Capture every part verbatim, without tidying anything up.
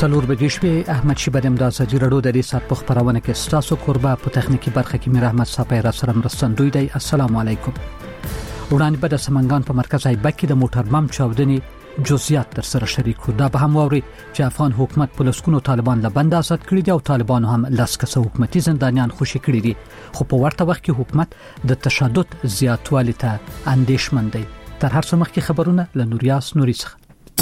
څلور بجې شپې احمد شیبر امدا ازادي رادیو د دې سات په خبرونه کې ستاسو قربا په تخنیکی برخه کې میر احمد صاحب را سره مرستندوی دی. السلام علیکم. وړاندې په د سمنګان په مرکز ایبک کې د موټر بم چاودنې جزئیات تر سره شریک کړو. دا به هم ووري چې افغان حکومت په لسکونو طالبان له بند آزاد کړي دي او طالبان هم لاس کسه حکومتي زندانیان خوشي کړي دي، خو په ورته وخت کې حکومت د تشدد زیاتوالي ته اندېښمن دی. تر هر څه مخکې خبرونه له نوریاس نوري څخه.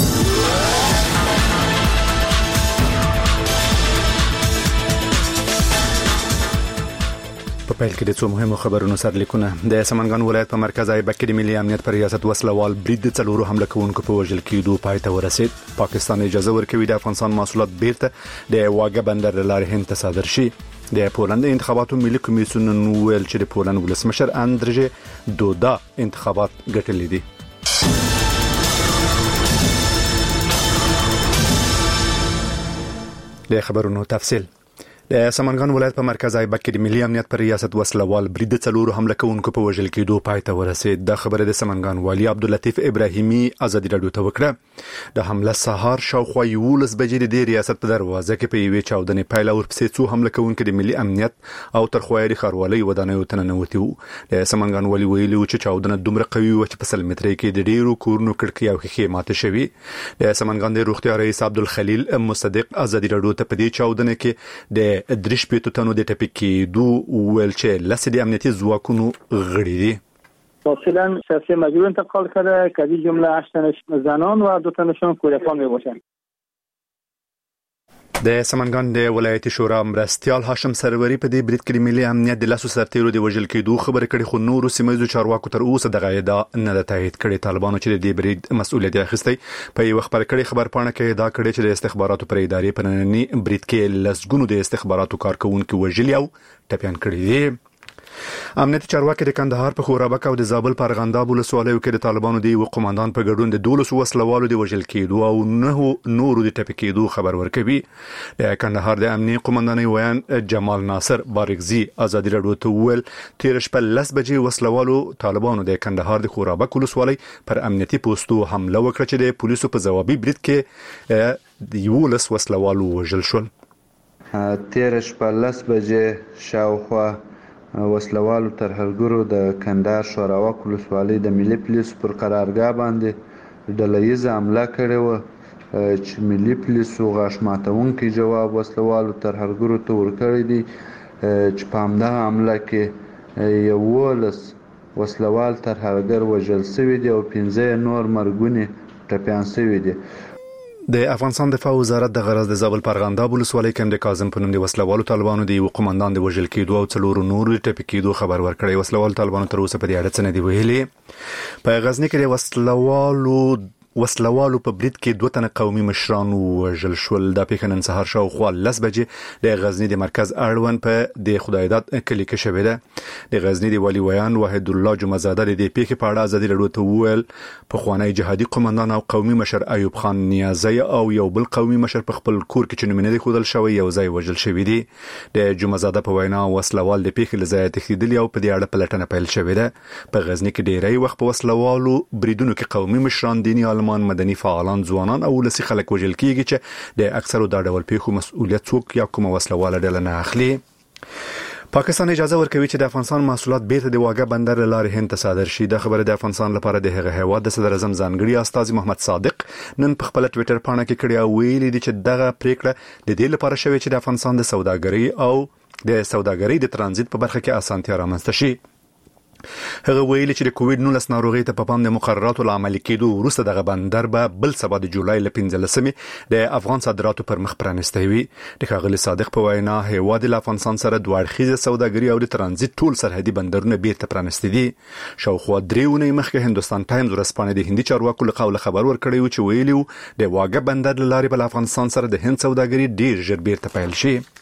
په پیل کې د څو مهمو خبرونو سرلیکونه. د سمنګان ولایت په مرکز ایبک کې د ملي امنیت پر ریاست وسلوال برید د څلورو حمله کوونکو په وژل کېدو پای ته ورسید. پاکستان اجازه ورکوي د افغانستان محصولات بیرته د واګه بندر لارې هند ته صادر شي. د پولند انتخاباتو ملي کمیسیون ویل چې د پولند ولسمشر اندرژ دودا انتخابات ګټلې دي. د خبرونو تفصیل. د سمنګان ولایت په مرکز ایبک کې د ملي امنیت پر ریاست وسلوال برید د څلورو حمله کوونکو په وژل کېدو پای ته ورسید. د خبره د سمنګان والی عبداللطیف ابراهیمي ازادي رادیو ته وکړه. د حمله سهار شاوخوا یولس بجې د ریاست په دروازه کې په یوې چاودنې پیل او ورپسې څو حمله کوونکو د ملي امنیت او ترخوایي خاروالۍ ودانیو ته ننوتي وو. د سمنګان والی ویلي چې چاودنه دومره قوي و چې په سل مترۍ کې د ډیرو کورونو کړکۍ او ښیښې ماته شوې. د سمنګان د روغتیا رئیس عبدالخلیل مصدق ازادي رادیو ته په دې چاودنه کې د درش په تنو د ټپي کېدو ویل چې لسه د امنیتي ځواکونو غړي دي. اصلا شخصی مجبور انتقال کرده که این جمله هشت تن زنان و دو تنشون کودکان می باشند. د سمنګان د ولایتي شورا مرستيال هاشم سروري په دې برید کې ملي امنیت د لاسو سرتیرو د وژل کېدو خبر کړي، خو نورو سیمایي چارواکو تر اوسه د غیدا نه د تایید کړي. طالبانو چې د دې برید مسؤلیت اخیستی په یو خبر کړي خبر پاڼه کې دا کړي چې د استخباراتو پر ادارې په ننني برید کې لسګونو د استخباراتو کارکونکو وژل او ټپيان کړي دي. امنیتي چارواکي د کندهار په خورابک او د زابل په ارغنداب ولسوالیو کې د طالبانو د یو قوماندان په ګډون د دولس وسلوالو د وژل کېدو او نه نورو د ټپي کېدو خبر ورکوي. د کندهار د امنیتي قوماندانۍ ویان جمال ناصر بارګزي ازادي رادیو ته ویل تیر شپه لس بجې وسلوالو طالبانو د کندهار د خورابک ولسوالۍ پر امنیتي پوسټو حمله وکړه چې د پولیسو په ځوابي برید کې د یولس وسلوالو وژل شول. تیر شپه لس بجې شاوخوا وسلوالو ترهګرو د کندهار شوراوک ولسوالۍ د ملي پولیسو پر قرارګاه باندې ډلهیزه حمله کړې وه چې ملي پولیسو غاښ ماتونکی جواب وسلوالو ترهګرو ته ورکړی دی چې په همدغه حمله کې یولس وسلوال ترهګر وژل شوي دي او پنځه نور مرګونې ټپیان شوي دي. د افغانستان دفاع وزارت د غرض د زابل پرغنداب ولسوالۍ کې د کاظم په نوم د وسلوالو طالبانو د یو قوماندان د وژل کېدو او څلورو نورو ټپي کېدو خبر ورکړی. وسلوالو طالبانو تر اوسه په دې اړه څه نه دي ویلي. په غزنی کې د وسلوالو وسلوالو په برید کې دوه تنه قومي مشران وژل شول. د پیښنن سهار شاوخوا لس بجې د غزنی د مرکز اړوند په د خدایداد کلی کې شوې ده. د غزنی د والی ویان وحید الله جمعزاده د دې پیښې په اړه ازادي رادیو ته ویل په خوانی جهادي قومندان او قومي مشر ایوب خان نیازی او یو بل قومي مشر په خپل کور کې چې نومینه خودل شوی یو ځای وژل شوی دي. د جمعزاده په وینا وسلوال د پیښې لزای تخدیدلی او په دې اړه پلټنه پیل شوې ده. په غزنی کې ډیری وخت په وسلوالو بریدونو کې قومي مشران دینی مدني فعالان ځوانان او ولسی خلک وژل کیږي چې د اکثرو دا ډول پیښو مسؤلیت څوک یا کومه وسلواله ډله نه اخلي. پاکستان اجازه ورکوي چې د افغانستان محصولات بیرته د واګه بندر لارې هند ته صادر شي. د خبره د افغانستان لپاره د هغه هیواد د صدر اعظم ځانګړي استاذ محمد صادق نن په خپل ټوئیټر پاڼه کې کړی او ویلي دي چې دغه پریکړه د دې لپاره شوې چې د افغانستان د سوداګرۍ او د سوداګرۍ د ترانزیت په برخه کې اسانتیا رامنځته شي. هغه ویلي چې د کووډ نولس ناروغي ته په پام د مقرراتو لامل کېدو وروسته دغه بندر به بل سبا د جولای ل پنځلسمې د افغان صادراتو پر مخ پرانستی وي. د ښاغلي صادق په وینا هیواد له افغانستان سره دوه اړخیزه سوداګري او د ترانزیت ټول سرحدي بندرونه بیرته پرانستی دي. شاوخوا درې اونۍ مخکې هندوستان ټایمز ورځپاڼې د هندي چارواکو له قوله خبر ورکړی و چې ویلي و د واګه بندر له لارې په افغانستان سره د هند سوداګري ډیر ژر بیرته پیل شي.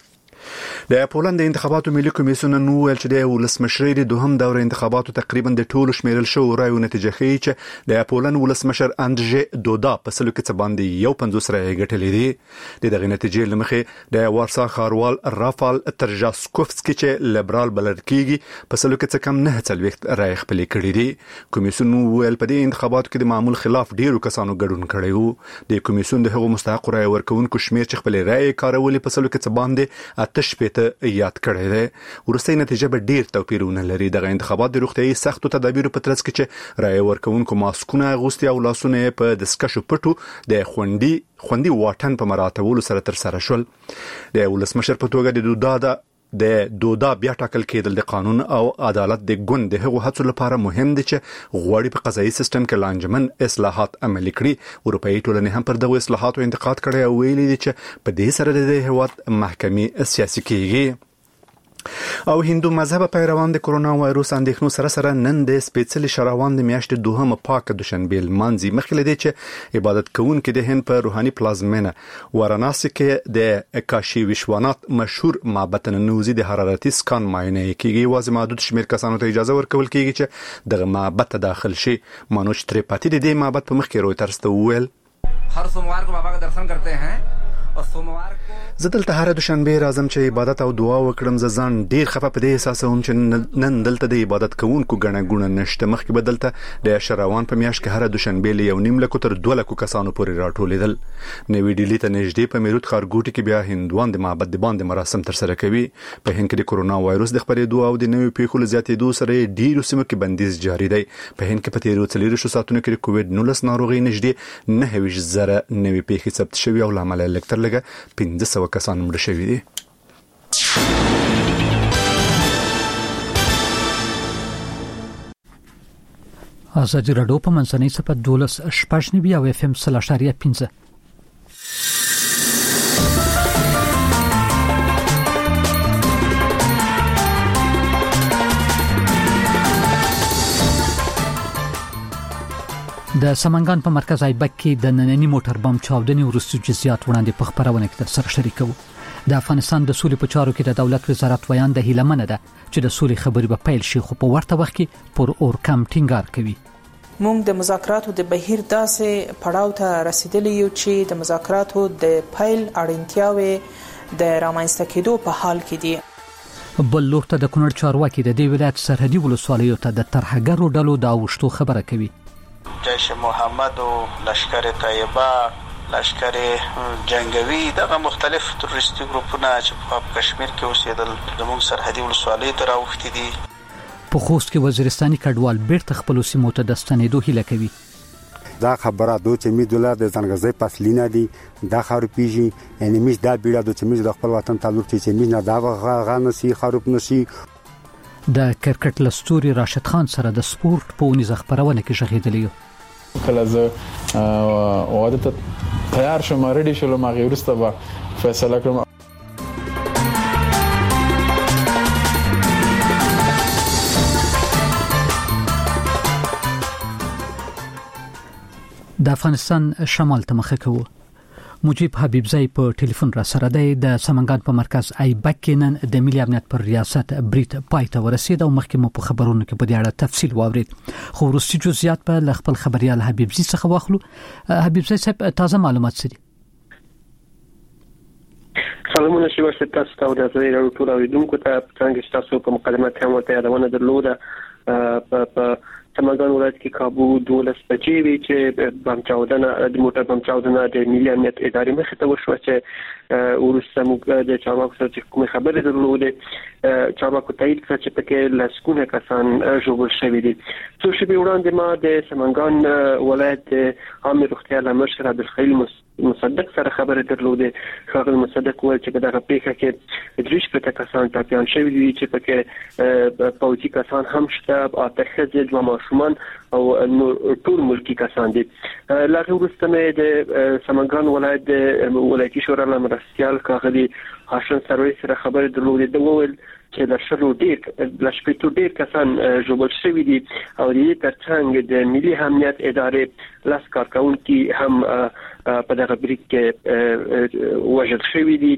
د پولند د انتخاباتو ملي کمیسیون نو ویل چې د ولسمشر د دوهم دوره انتخاباتو تقریبا د ټولو شمیرل شو رایو نتیجه ښیي چې د پولند ولسمشر اندژې دودا په سلو کې څه باندې یو پنځوس رایې ګټلې دي. د دغه نتیجې لمخې د وارسا ښاروال رافال ترجاسکوفسکي چې لیبرال بلل کیږي په سلو کې څه کم نه څلوېښت رایې خپلې کړې دي. کمیسیون ویل په دې انتخاباتو کې د معمول خلاف ډیرو کسانو ګډون کړی وو. د کمیسیون د هغو مستحق رایې ورکوونکو شمیر چې خپلې رایې کارولې په سلو کې څه باندې آتش ته یاد کړی دی. ورسته نتیجه به ډیر توپیرونه لري. دغه انتخابات د روغتيایي سختو تدابیرو په ترڅ کې چې رایې ورکوونکو ماسکونه اغوستي او لاسونه په دسکشو پټو د خوندي خوندي واټن په مراتبولو سره تر سره شول. د ولسمشر په توګه د دودا د د دودا بیا ټاکل کېدل د قانون او عدالت د ګوند د هغو هڅو لپاره مهم دي چې غوړي په قضایي سیستم کې لانجمن اصلاحات عملي کړي. اروپאי ټولنې هم پر دغه اصلاحاتو انتقاد کړی او ویلي دي چې په دې سره د هیواد محکمې سیاسي کېږي. او هندو مذهب پیروان د کرونا وایروس اندېښنو سره سره نن د سپېڅلي شراوان د میاشتې دوهمه پاک دوشنبه لمانځي. مخکې لدی چې عبادت کوونکي د هند په روحاني پلازمینه واراناسي کې د کاشي وشوانات مشهور معبد ننوزي د حرارتي سکان معاینه کیږي. واځي محدود شمیر کسانو ته اجازه ورکول کیږي چې دغه معبد ته داخل شي. مانوش تریپاتی د دې معبد په مخ کې رويترز ته وویل هر سوموار کو بابا کا درشن کرتے ہیں اور سوموار کو زه دلته هر دوشنبه راځم چې عبادت او دعا وکړم. زه ځان ډیر خفه په دې احساسوم چې نن دلته د عبادت کوونکو غڼه ګونه نشته. مخکې به دلته د شراوان په میاشت کې هر دوشنبه له یو نیم لکو تر دوه لکو کسانو پورې راټولېدل. نوې ډیلی ته نږدې په میروت ښارګوټي کې بیا هندوان د معبد د باندې مراسم تر سره کوي. په هند کې د کرونا وایروس د خپرېدو او د نوې پیښو زیاتېدو سره ډیرو سیمو کې بندیز جاری دی. په هند کې په تیرو څلورو ساعتونو کې کووډ نولس ناروغي نږدې نه ویش زره نوې پیښې ثبت شوې او لامل لکتر لګه پنځه سوه کسان مړه شوي دي. ازادي راډیو په منځنۍ صفحه دولس شپږ نیوي او اف ام سل اشاریه پنځه. د سمنګان په مرکز ایبک کې د نننی موټر بم چاودنې وروسته جزئیات وړاندې په خبرونه کې سره شریکو. د افغانستان د سولې په چارو کې د دولت وزارت ویان د هیلمنه ده چې د سولې خبرې به پیل شي، خو په ورته وخت کې پر اور کم ټینګار کوي. موږ د مذاکراتو د بهیر داسې پړاو ته رسیدلی یو چې د مذاکراتو د پیل اړتیاوې د رامنځته کېدو په حال کې دي. بل لور ته د کونړ چارواکي د دې ولایت سرحدي ولسوالیو ته د ترهګرو ډلو د اوښتو خبره کوي. جیش محمد و لشکر طیبه، لشکر جنگوي، دغه مختلف تروریستي ګروپونه چې په کشمیر کې اوسېدل زموږ سرحدي ولسوالیو ته راوښتي دي. په خوست کې وزیرستاني کډوال بیرته خپل سیمو ته د ستنېدو هیله کوي. دا خبره دوی چې می دوله د ځنګزي پسلینا دي دا خارو پیږي، یعنی میش دا بیړه دوی چې میش د خپل وطن تعلق چې میش نه دا غانه سي خروب نشي. د کرکټ لستوري راشد خان سره د سپورت په ونیزه خبرونه کې شهیدلی. کله زه واده ته تیار شوم، ریډي شوم، هغه ورسته به فیصله کوم. د افغانستان شمال ته مخه کوو. مجيب حبيبزي په ټلیفون را سره دی. د سمنګان په مرکز ایبک کې نن د ملي امنیت پر ریاست بریټ پای ته ورسید او مخکې مو په خبرونو کې په دې اړه تفصیل واورید، خو وروستي جزئیات په خپل خبريال حبيبزي څخه واخلو. حبيبزي صاحب تازه معلومات څه دي؟ سلامونه شي ورته تاسو ته د زړه راو ټول اوریدونکو ته څنګه تاسو په مقدمه کې هم ورته یادونه درلوده. په سمنګان ولایت کې کابو دولس بجې وی چې بم چاودنه د موټر بم چاودنه د ملي امنیت ادارې مخې ته وشوه چې ورسته موږ د چارواکو سره کومه خبره درلوده. چارواکو تایید کړ چې پکې لسګونه کسان ژوبل شوي دي. څو شپې وړاندې ما د سمنګان ولایت عام روغتیا لمشر عبدالخلیل مصدق سره خبره درلوده. خاغل مصدق وویل چې په دغه پیښه کې دریش پته کسان ټاپیان شوي دي چې پکې پوځي کسان هم شته، اته ښځې، دوه ماشومان او ټول ملکی کسان دي. لکه وروسته مې د سمنګان ولایت د ولایتي شورا لمرستیال کاغلي هاشم سروي سره خبره درلوده. د وویل چې د شلو ډیر د شپږ ډیر کسان ژوبل شوي دي او د دې ترڅنګ د ملي امنیت ادارې لاس کارکونکي هم په دغه بریک کې وژل شوي دي.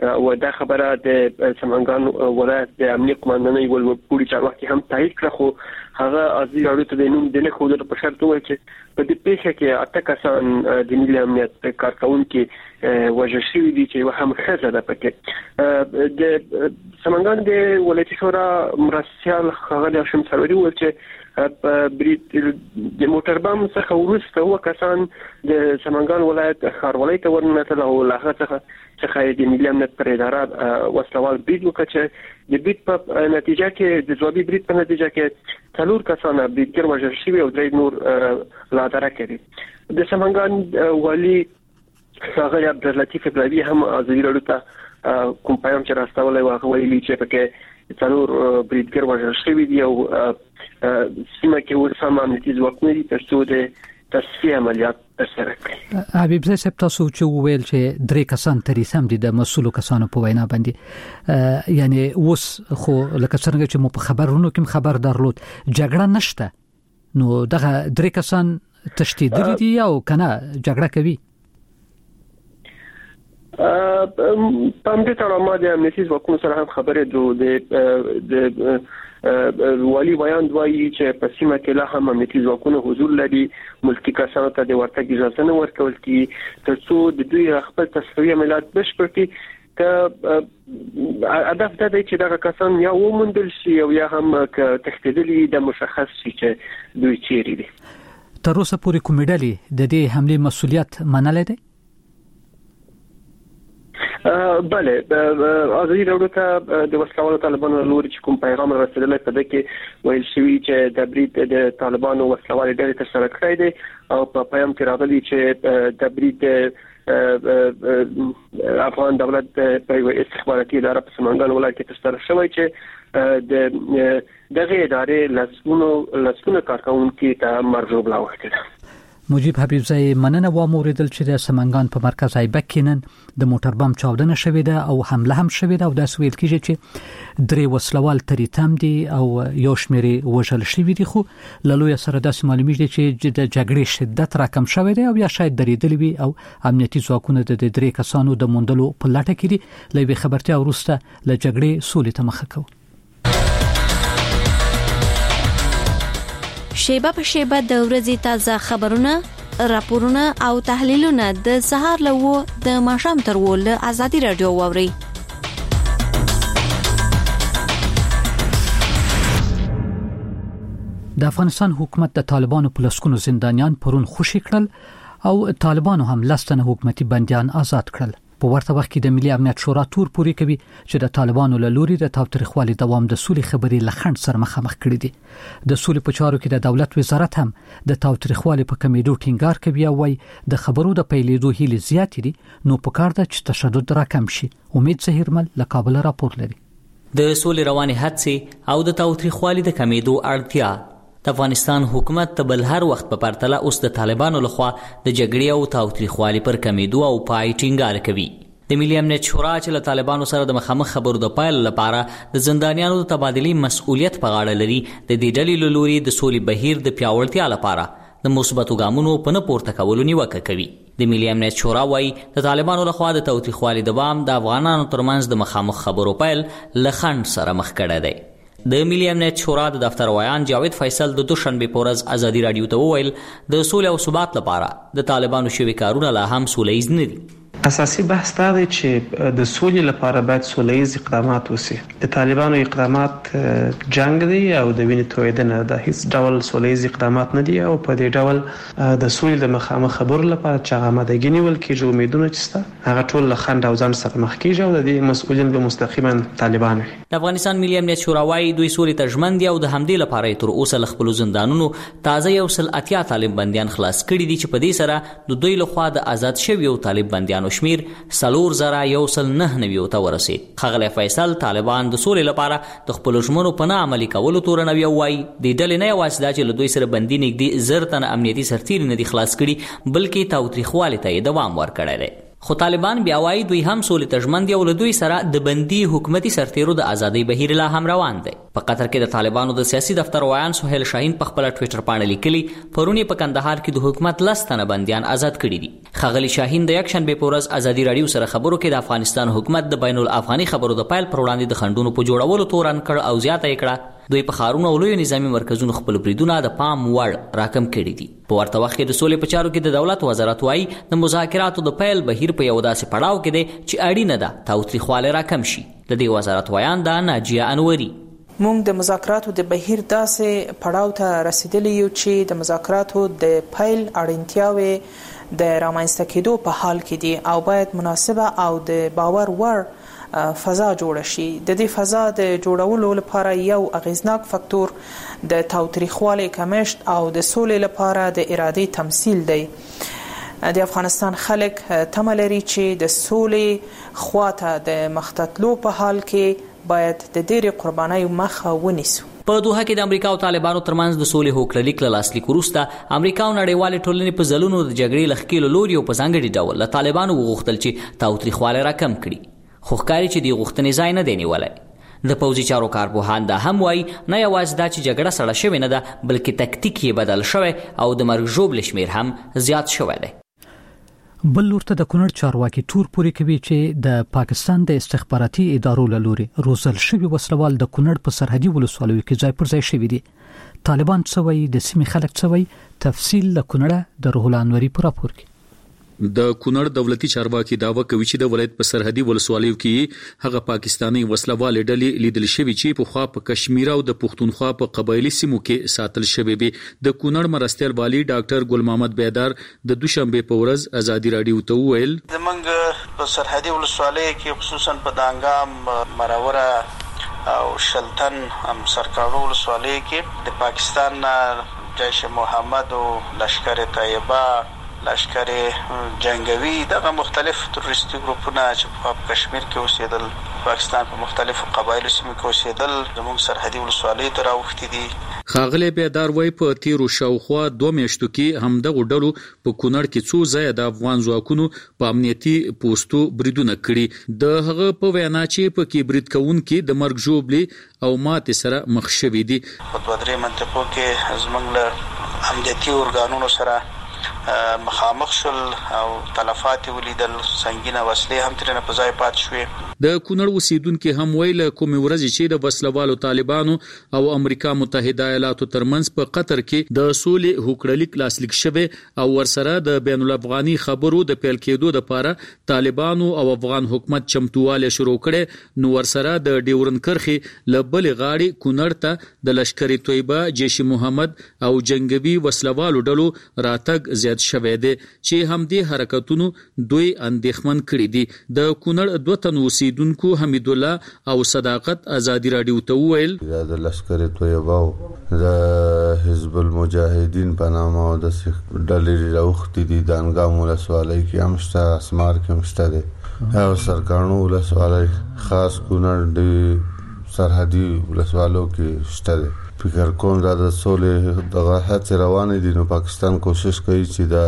او دا خبره د سمنګان ولایت د امنیت قوماندانۍ ولورپوري چارواکي هم تایید کړه، خو هغه ازي اړو ته د نوم د نه خو د په شرط وایي چې په دې پیښه کې اته کسان د ملي امنیت کارکونکو وژل شوي دي چې هم خزه ده پکې. د سمنګان د ولایتي شورا مرستيال خغل هاشم سروری ول چې په بریټ د موټر بم څخه ورسته هو کسان د سمنګان ولایت ښاروالۍ ته ورننوتل او له هغه څخه څخه د ملي امنیت پر اداره وسلوال برید وکړ چې د برید په نتیجه کې د ځوابي برید په نتیجه کې څلور کسان بریدګر وژل شوي او درې نور لا درک کړي. د سمنګان والي ښاغلی عبداللطیف ابراهیمي هم ازادي راډیو ته کوم پیغام چې راستولی و هغه ویلي چې پکې څلور بریدګر وژل شوي دي او سیمه کې اوس هم امنیتي ځواکونه دي تر څو د تصفیه عملیات ترسره کړي. حبیب زی صاحب تاسو چې وویل چې درې کسان تریس هم دي د مسؤلو کسانو په وینا باندې، یعنی اوس خو لکه څنګه چې مو په خبرونو کې خبر درلود جګړه نشته، نو دغه درې کسان تشدید دي او کنه جګړه کوي؟ په همدې تړاو ما د امنیتي ځواکونو سره هم خبرې د والي بیان وایي چې په سیمه کې لا هم امنیتي ځواکونه حضور لري، ملکي کسانو ته د ورتګ اجازه نه ورکول کیږي تر څو د دوی خپل تصفیه عملیات بشپړ کړي. که هدف دا دی چې دغه کسان یا وموندل شي او یا هم که تښتېدلي د مشخص شي چې دوی چیرې دي. تر اوسه پورې کومې ډلې د دې حملې مسؤلیت منلی دی؟ بله ازادي راډیو ته د وسلوالو طالبانو لوري چې کوم پیغام رسیدلی په دې کې ویل شوی چې د برید د طالبانو وسلوالې ډلې ترسره کړی دی او په پیغام کې راغلي چې د برید افغان دولت په استخباراتي اداره په سمنګان ولایت کې ترسره شوی چې د دغه ادارې لسګونو لسګونو کارکونکو ته مرجوب لا وکړه. مجيب حبیب زی مننه و موریدل چې د سمنګان په مرکز ایبک کې نن د موټر بم چاودنه شوې ده او حمله هم شوې ده او د سویل کېږي چې درې وسلوال تریتم دي او یو شمېر وژل شوي دي، خو لالوی سره داسې معلومیږي چې د جګړې شدت راکم شوی دی او یا شاید درېدلی وي او امنیتي ځواکونه د درې کسانو د موندلو په لټه کې دي. له یوې خبرتیا وروسته له جګړې سولې ته مخه کوو. شیبه په شیبه د ورځې تازه خبرونه، راپورونه او تحلیلونه د سهار له د ماښام تر و له ازادي راډیو واوري. د افغانستان حکومت د طالبانو په لسګونو زندانیان پرون خوشي کړل او طالبانو هم لسنه حکومتي بنديان آزاد کړل. په ورته وخت کې د ملي امنیت شورا تور پوري کوي چې د طالبانو له لوري د تاوتریخوالي دوام د سولې خبرې لخند سره مخامخ کړي دي. د سولې په چارو کې د دولت وزارت هم د تاوتریخوالي په کمیدو ټینګار کوي او وايي د خبرو د پیلېدو هیله زیات دي، نو په کار ده چې تشدد راکم شي. امید زهیرمل له کابل راپور لري. د سولې رواني هڅې او د تاوتریخوالي د کمیدو اړتیا د افغانستان حکومت ته بل هر وخت په پرتله اوس د طالبانو لخوا د جګړې او تاوتریخوالي پر کمیدو او پای ټینګار کوي. د ملي امنیت شورا چې له طالبانو سره د مخامخ خبرو د پایل لپاره د زندانیانو د تبادلې مسؤلیت په غاړه لري، د دې ډلې له لوري د سولې بهیر د پیاوړتیا لپاره د مثبتو ګامونو په نه پورته کولو نیوکه کوي. د ملي امنیت شورا وايي د طالبانو لخوا د تاوتریخوالي دوام د افغانانو ترمنځ د مخامخ خبرو پایل لخند سره مخ کړی دی. د ملي امنیت شورا د دفتر ویان جاوید فیصل د دوشنبه په ورځ ازادي راډیو ته وویل د سولې او ثبات لپاره د طالبانو شوي کارونه لا هم سوله‌ییز نه دي. اساسي بحث دا دی چې د سولې لپاره باید سوله‌ییز اقدامات وشي. د طالبانو اقدامات جنگ دی او د وینې تویدنه د هیڅ ډول سوله‌ییز اقدامات نه دي او په دې ډول د سولې د مخامخ خبرو لپاره چې آمادګي نیول کېږي امیدونه چې ستا هغه ټول له خنډ او ځان سره مخ کېږي او د دې مسؤلین به مستقیما طالبان وي. د افغانستان ملي امنیت شورا وايي دوی سولې ته ژمن دي او د همدې لپاره تر اوسه له خپلو زندانونو تازه یو سل اتیا طالب بندیان خلاص کړي دي چې په دې سره د دوی لخوا د آزاد شویو طالب بندیانو شمیر سلور زره یو سل نه نوي ته ورسید. ښاغلی فیصل طالبان د سولې لپاره د خپلو ژمنو په نه عملي کولو تورنوي او وایي د ډلې نه یوازې دا چې له دوی سره بندي نږدې زر تنه امنیتي سرتیري نه دي خلاص کړي، بلکې تاوتریخوالي ته یې دوام ورکړی دی. خو طالبان بیا وایي دوی هم سولې ته ژمن دي او له دوی سره د بندي حکومتي سرتیرو د ازادۍ بهیر لا هم روان دی. په قطر کې د طالبانو د سیاسي دفتر وایان سهیل شاهین په خپل ټویټر باندې لیکلي پرونی په کندهار کې د حکومت لس تنه بندیان آزاد کړي دي. ښاغلي شاهین د یک شنبه په ورځ ازادي راډیو سره خبرو کې د افغانستان حکومت د بین الافغاني خبرو د پایل پر وړاندې د خنډونو په جوړولو تورن کړ او زیاته یې کړه دوی په ښارونو او لویو نظامي مرکزونو خپل بریدونه د پام وړ راکم کړي دي. په ورته وخت کې د سولې په چارو کې د دولت وزارت وایي د مذاکراتو د پیل بهیر په یو داسې پړاو کې دی چې اړینه ده تاوتریخوالی راکم شي. د دې وزارت وایان دا ناجیه انوري. مونږ د مذاکراتو د بهیر داسې پړاو ته رسیدلی یو چې د مذاکراتو د پیل اړینتیاوې د رامنځته کېدو په حال کې دي او باید مناسبه او د باور وړ فضا جوړ شي. د دې فضا د جوړولو لپاره یو اغیزناک فاکتور د تاوتریخوالي کمښت او د سولې لپاره د ارادې تمثيل دی. د افغانستان خلک تمه لري چې د سولې خواته د مختتلو په حال کې باید د ډېرې قربانۍ مخه ونیسو. په دوحه کې د امریکا او طالبانو ترمنځ د سولې هوکړلیک له لاسلیک وروسته امریکا او نړیوالې ټولنې په ځلونو د جګړې له ښکېلو لوري او په ځانګړي ډول له طالبانو وغوښتل چې تاوتریخوالی راکم کړي. خو ښکاري چې د غوښتنې ځای نه دی نیولی. د پوځي چارو کارپوهان دا هم وایي نه یوازې دا چې جګړه سړه شوې نه ده بلکې تکتیک یې بدل شوی او د مرګ ژوبل شمیر هم زیات شوی دی. بل ورته د کونړ چارواکي تور پوري کوي چې د پاکستان د استخباراتي ادارو له لوري روزل شوی وسلوال د کونړ په سرحدي ولسوالیو کې ځای پر ځای شوی دي. طالبان څه وایي د سیمې خلک څه وایي تفصیل له کونړ د روح الانوري په راپور کې. د کونړ دولتي چارواکي داوا کوي چې د ولایت په سرحدي ولسوالیو کې هغه پاکستاني وسلوالې ډلې لیدل شوې چې په خوا په کشمیر او د پښتونخوا په قبایلی سیمو کې ساتل شوې وي. د کونړ مرستیال والی ډاکټر ګل محمد بیدار د دوشنبه په ورځ ازادي راډیو ته وویل زمونږ په سرحدي ولسوالیو کې خصوصا په دانګام مراوره او شلتن هم سرکاړو ولسوالیو کې د پاکستان جیش محمد او لشکر طیبه لشکر جنگوی دغه مختلف تروریستي ګروپونه چې په کشمیر کې اوسېدل پاکستان په مختلفو قبایلو سیمو کې اوسېدل زموږ سرحدي ولسوالیو ته راوښتي دي. ښاغلی بیدار وایي په تیرو شاوخوا دوه میاشتو کې همدغو ډلو په کونړ کې څو ځایه د افغان ځواکونو په امنیتي پوستو بریدونه کړي. د هغه په وینا چې په کې برید کوونکي د مرګ ژوبلې او ماتې سره مخ شوي دي. په دوه درې منطقو کې زموږ له امنیتي ارګانونو سره مخامخ شول او تلفات ولیدل سنگینه وسلې هم ترنه په ځای پات شوې. د کونړ اوسیدونکو هم ویل کوم ورځ چې د وسلوالو طالبانو او امریکا متحده ایالاتو ترمنځ په قطر کې د سولې هوکړلیک لاسلیک شوه او ورسره د بین الافغاني خبرو د پیل کېدو لپاره طالبانو او افغان حکومت چمتواله شروع کړي نو ورسره د ډیورن کرخي لبل غاړي کونړ ته د لشکر طیبه جیش محمد او جنگوي وسلوالو ډلو راتګ زیات شوه دي چې هم دې حرکتونو دوی اندېښمن کړي دي. د کونړ دوه تن اوسیدونکو حمید الله او صداقت ازادي راډیو ته وویل د لشکر طیبه او د حزب المجاهدین په نامه د ډلې راوختي دي. د انګام ولسوالۍ کې هم شته اسمار کې هم شته دي او سرکانو ولسوالۍ خاص کونړ د سرحدي ولسوالو کې شته دي. فکر کوم دا د سولې دغه هڅې روانې دي نو پاکستان کوشش کوي چې دا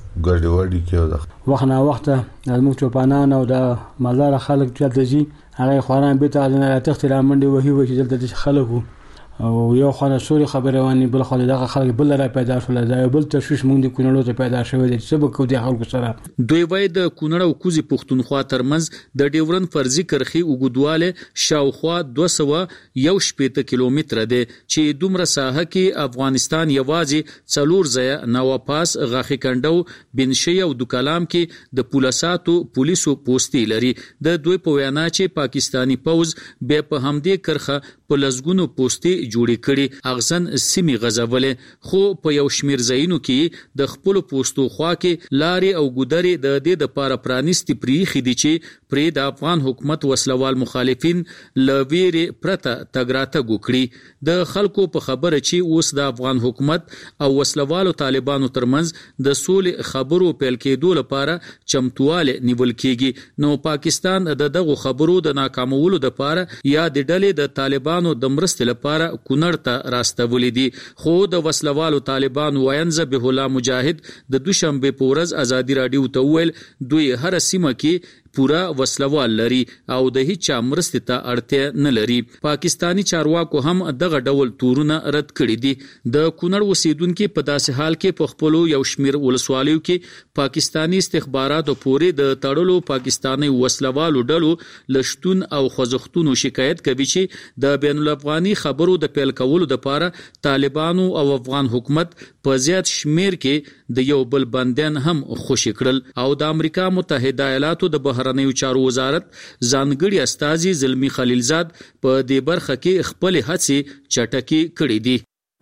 ګډوډي کې وخت نه وخت زموږ چوپانان او د مزار خلک چې د جی هغه خواران به ته نه تخت را منډي وهي وهي چې دلته خلکو او یو خانه سوري خبره وانی بل خو دغه خلک بل را پیدا شول دا بل تشويش مونږ د کونړو ته پیدا شوی دي چې به کو دي خلکو سره دوی وای د کونړ او کوزي پښتونخوا ترمنځ د ډیورن فرضي کرخي وګدواله شاوخوا دوه سوه یو شپږ کیلومتره ده چې دومره ساحه کې افغانستان یوازې څلور ځای نواپاس غاخي کندو بنشي او د کلام کې د پولیساتو پولیسو پوسټي لري. د دوی په وینا چې پاکستانی پوز به په همدې کرخه په لزګونو پوسټي جوړې کړي اغزن سیمي غزولې خو په یو شمیر ځایونو کې د خپل پوسټو خوا کې لارې او ګودرې د دې د پاره پرانیستي پریخي دي چې پرې د افغان حکومت وسلوال مخالفین لویری پرته تګراته ګوکړي. د خلکو په خبره چې اوس د افغان حکومت او وسلوالو طالبانو ترمنځ د سولې خبرو پیل کېدو لپاره چمتواله نیول کېږي نو پاکستان د دغه خبرو د ناکامولو لپاره یا د ډلې د طالبانو د مرستې لپاره کونړ ته راستولې دي. خو د وسلوالو طالبان وینځ به الله مجاهد د دوشنبه په ورځ ازادي رادیو ته ویل دوی هر سیمه کې پورا وسلوال لري او د هیڅ مرستې ته اړتیا نه لري. پاکستانی چارواکو هم دغه ډول تورونه رد کړي دي. د کونړ اوسیدونکو په داسې حال کې په خپل یو شمیر ولسوالیو کې پاکستانی استخباراتو پورې د تړلو پاکستانی وسلوالو ډلو لشتون او خوځښتونو شکایت کوي چې د بین الافغاني خبرو د پیل کولو لپاره طالبانو او افغان حکومت په زیات شمیر کې د یو بل بندیان هم خوشی کړل او د امریکا متحده ایالاتو د بهرنیو چارو وزارت ځانګړي استازي زلمی خلیلزاد په دې برخه کې خپل هڅې چټکې کړې دي.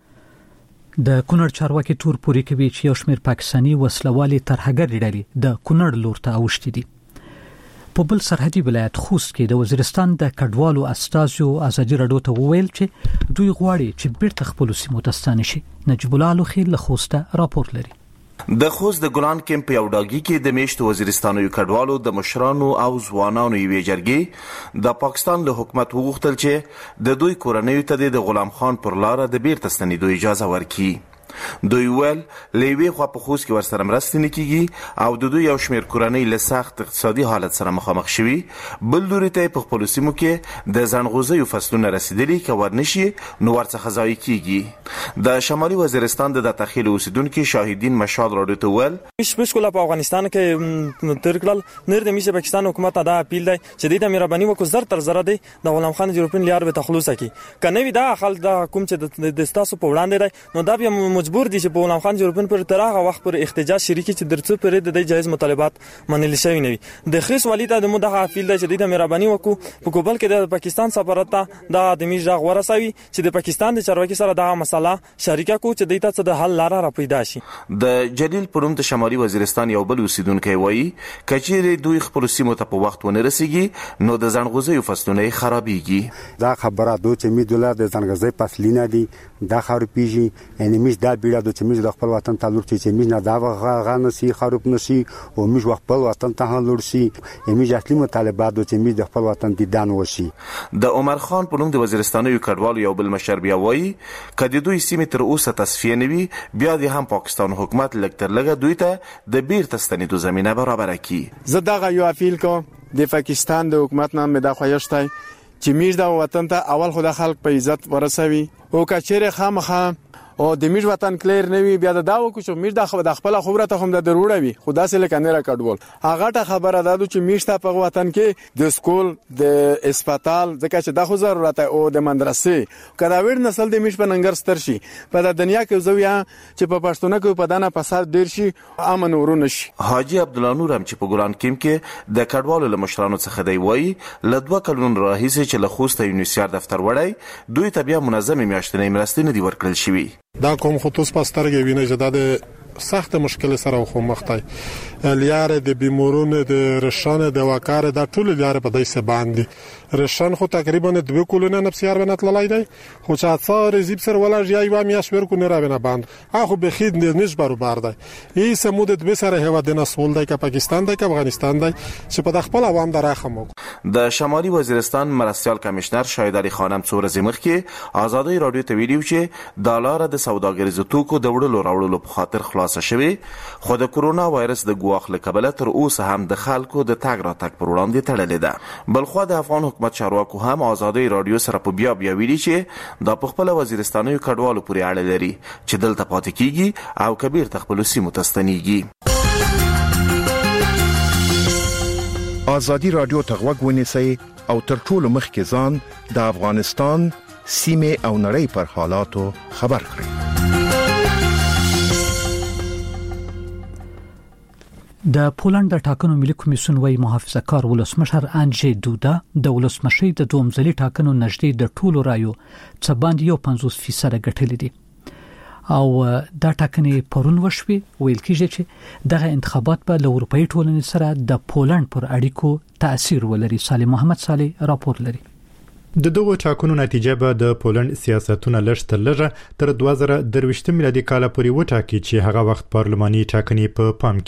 د کونړ چارواکي تور پوری کوي چې یو شمېر پاکستاني وسلوالي ترهګر ډلې د کونړ لور ته اوښتي دي. په بل سرحدي ولایت خوست کې د وزیرستان د کډوالو استازو ازادي رادیو ته وویل چې دوی غواړي چې بیرته خپل سیمو ته ستانه شي. نجیب الله لوخي له خوسته راپور لري. د خوست د ګلان کمپ یو ډاګي کې د میشتو وزیرستانو کډوالو د مشرانو او ځوانانو یوې جرګې د پاکستان له حکومت وغوښتل چې د دوی کورنیو ته د غلام خان پر لار د بیرته ستنېدو اجازه ورکړي. دوی ول لوی خو په خوست کې ورسره مرسته نکېږي او د دوی یو شمېر کورنۍ له سخت اقتصادي حالت سره مخامخ شوي. بل لوري ته په خپل سیمو کې د ځنغوزیو فصلونه رسیدلي که ورنشي نو ورڅخه ضایع کیږي. د شمالي وزیرستان د داخلي اوسیدونکو شاهدین مشال رادیو ته ول مش مشکل په افغانستان کې تر کړل نور د میشه پاکستان حکومت دا اپیل دی چې د مهرباني وکړو زر تر زر دی د غلام خان یورپین لیار به تخلص کی کنه وی دا خل د حکومت چې د ستاسو په وړاندې دی نو دا بیا مجبور دي چې په غلام خان یورپین پر ترغه وخت پر احتجاج شریک چې درڅو پر د جایز مطالبات منل شوی نه وي. د خیس ولی ته د مدغه اپیل دی چې د مهرباني وکړو په کوبل کې د پاکستان سفارت ته د ادمي ژغ ورسوي چې د پاکستان د چارواکي سره دا مسله شریکه کو چې د ته د حل لاره را پیدا شي. د جلیل پروم د شمالي وزیرستان یو بل اوسیدونکو وایي کچېره دوی خپل سیمو ته په وخت ونه رسیږي نو د ځنغوزیو فصلونه خرابېږي. دا خبره دوی چې می دولت د ځنغوزي فصلینه دي دا خور پیږي یعنی میش دا بیړه د چې میش د خپل وطن ته لور چې میش نه دا غانه سي خروب نشي او میش خپل وطن ته لور شي میش اصلي مطالبات د چې میش د خپل وطن دي دان وشي. د عمر خان په نوم د وزیرستاني کډوالو یو بل مشر بیا وایي کدی دوی سیمه تر اوسه تصفیه نوي بیا د هم پاکستان حکومت لکتر لګه دوی ته د بیرته ستنېدو زمينه برابر کړي. زه دا یو اپیل کوم د پاکستان د حکومت نام مې دا خوښتای چې میش د وطن ته اول خدای خلک په عزت ورسوي او کچېره خامخا او د میش وطن کلیر نه وی بیا دا داو کو چې میش د خپل خبره ته هم د دروړه وی خدا سره کنه را کډول هغه ته خبره دادو چې میش ته په وطن کې د سکول د هسپتال ځکه چې د خو ضرورت او د مدرسې کدا وړ نسل د میش په ننګر ستر شي په د دنیا کې زویا چې په پښتون کې په دانه فساد ډیر شي امن ورونه شي. حاجی عبد الله نور هم چې په ګلان کیم کې د کډوالو له مشرانو څخه دی وای ل دوه کلون راهیسه چې له خوسته یونیسیار دفتر وړای دوی ته بیا منظمه میاشتنې مرستې نه دی ورکړل شوی. دا کوم خطوس پاسترګې ویني چې د سخت مشکل سره خو مخته لیار د بیمورونه د رشان د وقار د ټول لیار په دایسه باندې رشان خو تقریبا دوه کلونه نفسیار بنت لای دی خو چې څار زیب سر ولا جای و میاش ورکو نه را بنه باند اخو به خید نش برابر دی ای سمود د بسره هوا د نسول دی که پاکستان دی که افغانستان دی چې په خپل عوام دراخمو. د شمالي وزیرستان مرستيال کمشنر شاهد علي خانم څور زمخ کې آزادي رادیو ته ویډیو چې د لار د سوداګریزو توکو د وړلو راوړلو په خاطر خلاص شوی خو د کورونا وایرس د ګواخ لکبله تر اوسه هم د خلکو د تګ را تګ پر وړاندې تړلې ده. بلخو د افغان حکومت چارواکو هم آزادي رادیو سره په بیا بیا ویلي چې د خپل وزیرستاني کډوالو پورې اړه لري چې دلته پاتې کیږي او کبیر تخپل سیمو تستنیږي. آزادی رادیو ته غوږ ونیسئ او تر ټولو مخکې ځان د افغانستان سیمه او نړۍ پر حالاتو خبر کړئ. د پولند د ټاکنو ملي کمیسیون وایي محافظه‌کار ولسمشر انجی دودا د ولسمشي د دوم ځلي ټاکنو نږدې د ټولو رایو څخه باندې یو پنځوس فیصد ګټلې دي او دا ټاکنې پرون وشوي. ویل کېږي چې دغه انتخابات به له اروپאי ټولنې سره د پولند پر اړیکو تاثیر ولري. صالح محمد صالح راپور لري. د دغه ټاکنو نتیجه به د پولند سیاستونه لږ تر لږه تر دوه زره درویشت میلادي کال پورې وټاکي چې هغه وخت پارلماني ټاکنې په پام کې دي.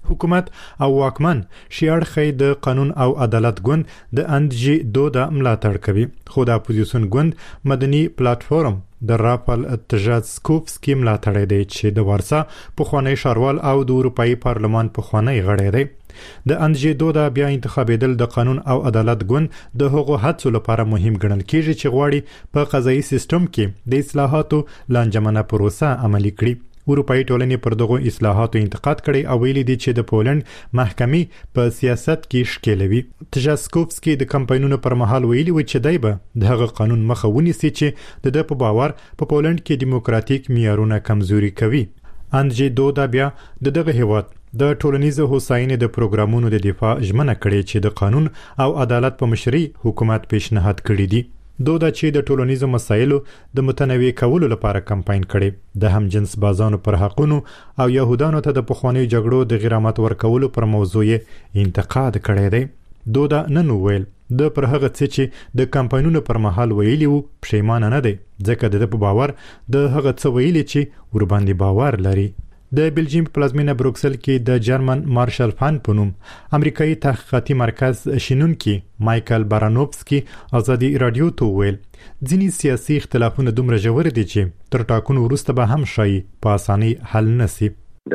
حکومت او واکمن شیاړخې د قانون او عدالت ګوند د اندجی دودا ملاتړ کوي، خو د اپوزیسیون ګوند مدني پلیټفارم د رافل تژاسکوفسکي ملاتړ دی چې د ورسا پخوانی ښاروال او د اروپאי پارلمان پخوانی غړی دی. د اندجی دودا بیا انتخابېدل د قانون او عدالت ګوند د هغو هڅو لپاره مهم ګڼل کیږي چې غواړي په قضایي سیستم کې د اصلاحاتو لانجمنه پروسه عملي کړي. اروپאי ټولنې پر دغه اصلاحاتو انتقاد کړي او ویلي دي چې د پولند محکمې په سیاست کې شکلوي. تژاسکوفسکي د کمپاینونو پر مهال ویلي و چې دای به دغه قانون مخه ونیسي چې د په باور په پولند کې دیموکراتیک معیارونه کمزوري کوي. اندجی دودا بیا د دغه هیواد د ټولنیزو هوساینې د پروګرامونو د دفاع ژمنه کړې چې د قانون او عدالت په مشرۍ حکومت پیشنهاد کړی دی. دودا چې د ټولنیزو مسایلو د متنوع کولو لپاره کمپاین کړي، د هم جنس بازانو پر حقونو او يهودانو ته د پخوانیو جګړو د غیرمت ورکولو پر موضوع انتقاد کړی دی. دودا نن ویل د پر هغه څه چې د کمپاینونو پر مهال ویلي وو پښیمانه نه دی، ځکه د په باور د هغه څه ویلي چې ور باندې باور لري. د بلجیم پلازمینه بروکسل کې د جرمن مارشل فان په نوم امریکایي تحقیقاتي مرکز شینونکي مایکل بارانوفسکي ازادي رادیو ته ویل ځینې سیاسي اختلافونه دومره ژور دي چې تر ټاکنو وروسته به هم شي په اسانۍ حل نشي.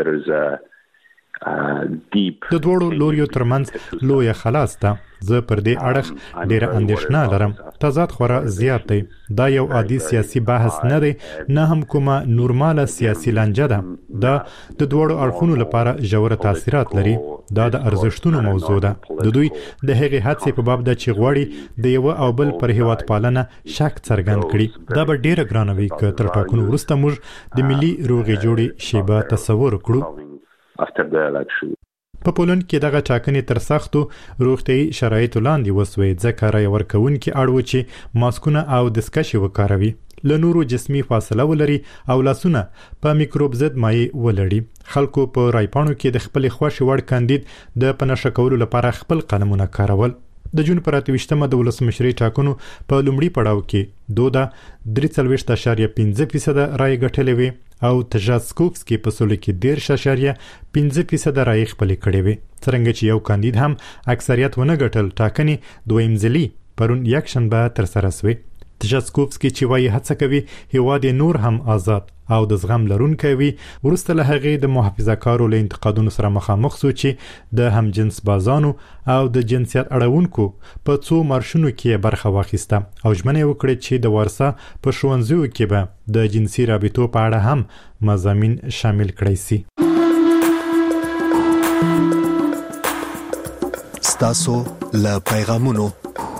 د دوړو لوریو ترمنځ لویه خلاص ده. زه پر دې اړه ډیره اندېښنه لرم. تضاد خورا زیات دی. دا یو عادي سیاسي بحث نه دی، نه هم کومه نورماله سیاسي لانجه ده. دا د دوړو اړخونو لپاره ژوره تاثیرات لري. دا د ارزښتونو موضوع ده. د دوی د هغې هڅې په باب ده چې غواړي د یو او بل پر هیواد پالنه شک څرګند کړي. دا به ډیره ګرانه وي که تر ټاکنو وروسته موږ د ملي روغې جوړې شیبه تصور کړو. په پولند کې دغه ټاکنې تر سختو روغتیايي شرایطو لاندې وسوې، ځکه رای ورکوونکي اړ وو چې ماسکونه او دستکشې وکاروي، له نورو جسمي فاصله ولري او لاسونه په میکروب ضد مایع ولري. خلکو په رایپاڼو کې د خپل خوښې وړ کاندید د پنهشه کولو لپاره خپل قلمونه کارول. د جون پر اتويشتمه د ولسمشرۍ ټاکنو په لومړي پړاو کې دودا درې څلوېښت اعشاریه پنځه فیصد رای ګټلې وي او تژاسکوفسکي په سلو کې دېرش اعشاریه پنځه فیصد رای خپلې کړې وي. څرنګه چې یو کاندید هم اکثریت ونه ګټل، ټاکنې دویم ځلي پرون یکشنبه ترسره شوې. تژاسکوفسکي چې وایي هڅه کوي هیواد نور هم آزاد او د زغم لرونکی وي، وروسته له هغې د محافظه کارو له انتقادونو سره مخامخ شو چې د هم جنس بازانو او د جنسیت اړونکو په څو مارشونو کې برخه واخیسته او ژمنه یې وکړه چې د ورسا په ښوونځیو کې به د جنسي رابطو په اړه هم مضامین شامل کړی شي. ستاسو له پیغامونو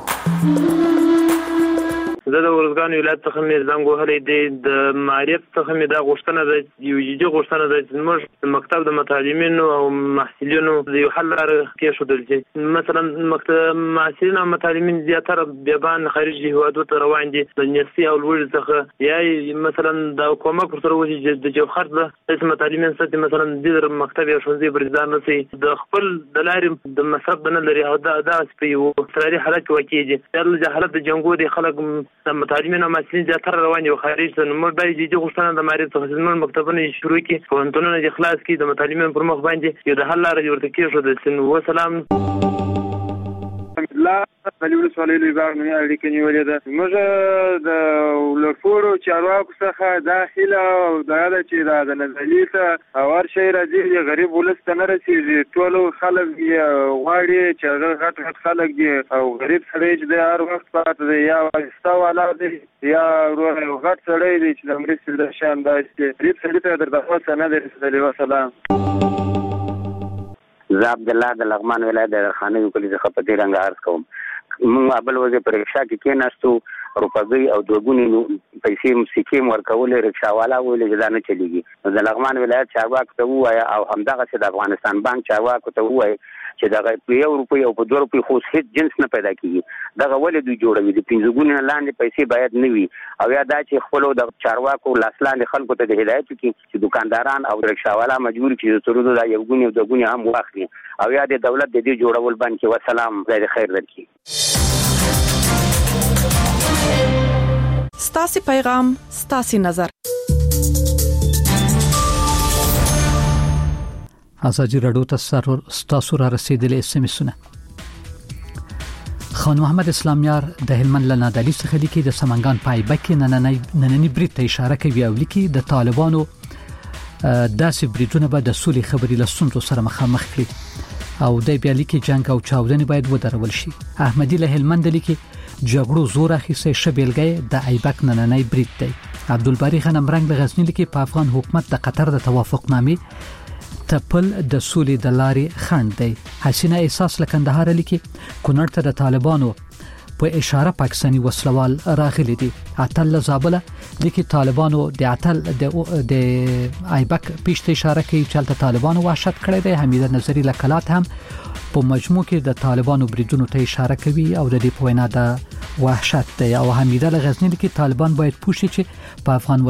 زه د ورزګان ولایت څخه مې زنګ وهلی دی. د معرف څخه مې دا غوښتنه ده، یو جدي غوښتنه ده چې موږ د مکتب د متعلمینو او محصلینو د یو حل لاره کېښودل شي. مثلا مکتب محصلین او متعلمین زیاتره بیابان خارجي هیوادو ته روان دي د یونیورسټي او لوړ څخه، یا مثلا د کومک ورسره وشي چې د جوهر د متعلمین سره مثلا د مکتب یا ښوونځي بریدار نه شي، د خپل د لارې د مصرف نه لري او دا داسې په یو اضطراري حالت کې واقع دي. د حالت د جنګو د خلک د متعلمین او محصلین زیاتره روان دي خارج ته. موږ باید جدي غوښتنه د معرف څخه زموږ مکتبونه شروع کړي، پوهنتونونه د خلاص کړي، د متعلمین پر مخ باندې یو د حل لاره ورته کېښودل شي. وسلام. لا بلول سوالې لږه نه اړیکه نیولې ده. موږ د لورفورو چارواکو څخه دا هیله او دا ده چې دا د نزلي ته اور شي راځي غریب ولست نه رسیږي. ټول خلک غواړي چې هغه غټ غټ خلک دي او غریب سړی چې د هر وخت پاتې دی یا واسطه والا دی یا غټ سړی دی چې د مرستې د شان دا چې غریب سړی ته در دغه نه دی رسیدلی. وسلام. زه عبد الله د لغمان ولایت د خانه کلی څخه په دې رنګ عرض کوم. موږ بل وځي پر رکشا کې کېناستو، روپګي او دوګونی پیسې مسکیم ورکولې، رکشا والا ویل چې دا نه چلیږي. د لغمان ولایت چارواکو ته ووایه او همدغه چې د افغانستان بانک چارواکو ته ووایه چې دغه په یو روپۍ او په دوه روپۍ خو هیڅ جنس نه پیدا کیږي. دغه ولې دوی جوړوي؟ د پنځه ګونې لاندې پیسې باید نه وي، او یا دا چې خپلو د چارواکو لاس لاندې خلکو ته د هدایت وکړي چې دکانداران او رکشاوالا مجبور کړي چې سرودو دا یو ګونې او دوه ګونې هم واخلي، او یا د دولت د دې جوړول بند کړي. وسلام. خدای دې خیر درکړي. ستاسو پیغام ستاسو نظر. ازادي رادیو ته ستاسو را رسیدلې اس ام اسونه. خان محمد اسلامیار د هلمند له نادعلي څخه لیکي د سمنګان پایبک نننۍ نننۍ برید ته اشاره کوي او لیکي د طالبانو داسې بریدونه به د سولې خبرې له ستونزو سره مخامخ کړي او د بیا لیکي جنگ او چاودنې باید ودرول شي. احمدي له هلمند لیکي جګړو زور اخیسته شبیلګي د ایبک نننۍ برید دی. عبدالباری غنم رنگ له غزنی لیکي په افغان حکومت د قطر د توافقنامې تپل د سولې د لارې خنډ دی. حسینه احساس له کندهار لیکي کونړ ته د طالبانو په اشاره پاکستاني وسلوال راغلي دي. اتل زابله لیکي طالبانو د اتل د د ایبک پیشته اشاره کوي چې د طالبانو وحشت کړی دی. حمیده نظری لکلات هم په مجموع کې د طالبانو بریدونو ته اشاره کوي او د دې په وینا د وحشت دی. او حمیده لغزنی لیکي طالبان باید پوښي چې په افغان